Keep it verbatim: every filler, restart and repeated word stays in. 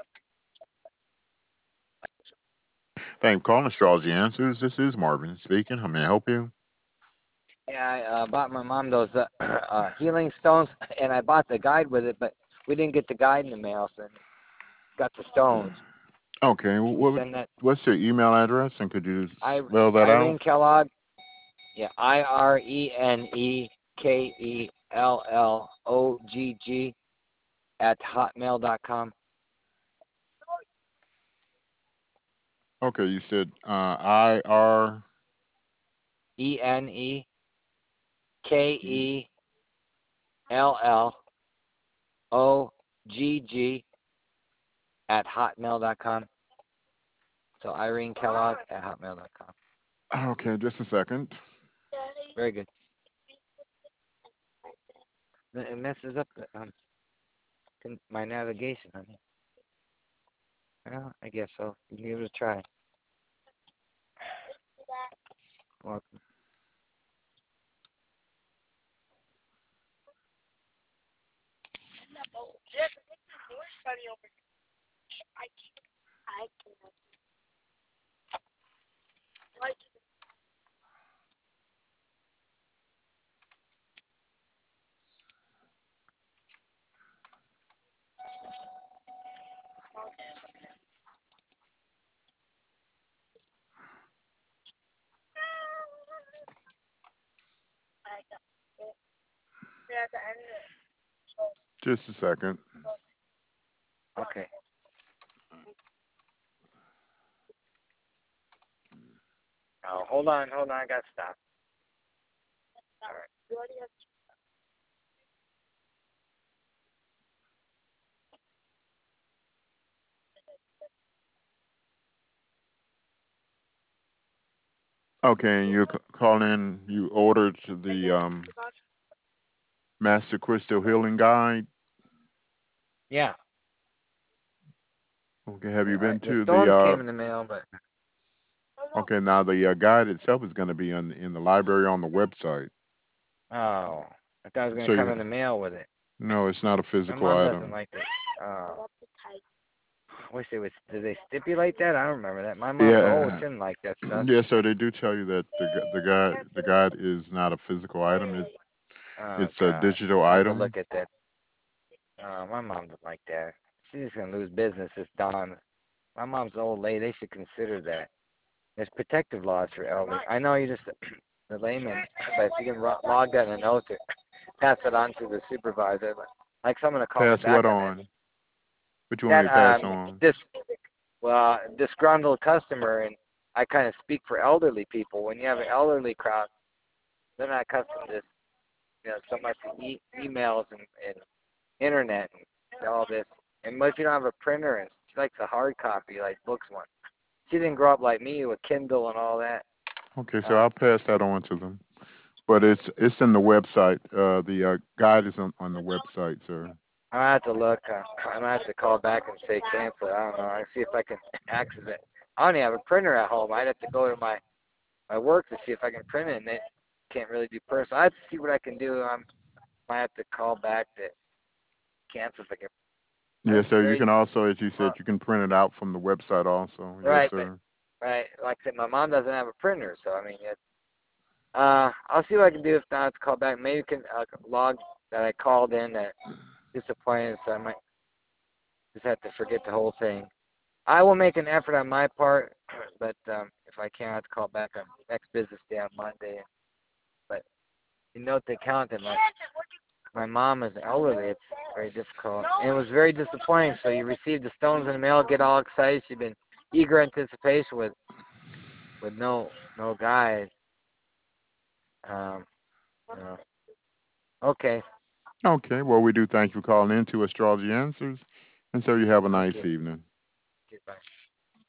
Thank you for calling Astrology Answers. This is Marvin speaking. How may I help you? Yeah, I uh, bought my mom those uh, uh, healing stones, and I bought the guide with it, but we didn't get the guide in the mail, so got the stones. Okay. Can you What send that? what's your email address, and could you I spell that out? Irene Kellogg. Yeah, I R E N E K E L L O G G at hotmail dot com. Okay, you said uh, I R. E N E K E L L O G G at hotmail dot com. So Irene Kellogg at hotmail dot com. Okay, just a second. Very good. It messes up the, um, my navigation, honey. Well, I guess so. You can give it a try. Welcome. Just a second. Okay. Oh, hold on, hold on. I got to stop. All right. Okay, and you c- call in. You ordered the um, Master Crystal Healing Guide. Yeah. Okay, have you The, been the to the? stones Uh, came in the mail, but okay, now the uh, guide itself is going to be in in the library on the website. oh, I thought it was going So to come you, in the mail with it. no, it's not a My physical mom doesn't item. like it. Oh. I wish they would. Did they stipulate that? I don't remember that. My mom's old. Yeah, She didn't like that stuff. yeah. So they do tell you that the gu- the guide the guide is not a physical item. It, Oh it's a God, digital I have to item. look at that. Oh, my mom doesn't like that. She's just gonna lose business. This Don. My mom's an old lady. They should consider that. There's protective laws for elderly. I know you just the layman, but if you can ro- log that in a note to pass it on to the supervisor, like someone to call me Pass back what on that. on? What you want me That to pass um on? this well disgruntled customer, and I kind of speak for elderly people. When you have an elderly crowd, they're not accustomed to you know so much e- emails and, and internet and all this. And if you don't have a printer, and she likes a hard copy like books one. She didn't grow up like me with Kindle and all that. Okay, so Um, I'll pass that on to them. But it's it's in the website. Uh, the uh, guide is on, on the website, sir. I might have to look. Uh, I might have to call back and say cancel. I don't know. I see if I can access it. I don't even have a printer at home. I'd have to go to my my work to see if I can print it, and they can't really do personal. I have to see what I can do. I might have to call back to cancel if I can. Yeah, That's so you very can also, as you said, uh, you can print it out from the website also. Yes, right, but sir. right, like I said, my mom doesn't have a printer, so I mean, it, uh, I'll see what I can do. If not, I'll call back. Maybe you can uh, log that I called in that disappointed, so I might just have to forget the whole thing. I will make an effort on my part, but um, if I can't, I have to call back on next business day on Monday. But you note the account that my my mom is elderly. It's very difficult, and it was very disappointing. So you received the stones in the mail, get all excited. She's been eager anticipation with with no no guide. Um, you know. Okay, Okay, well, we do thank you for calling in to Astrology Answers, and so you have a thank nice you. evening. Goodbye.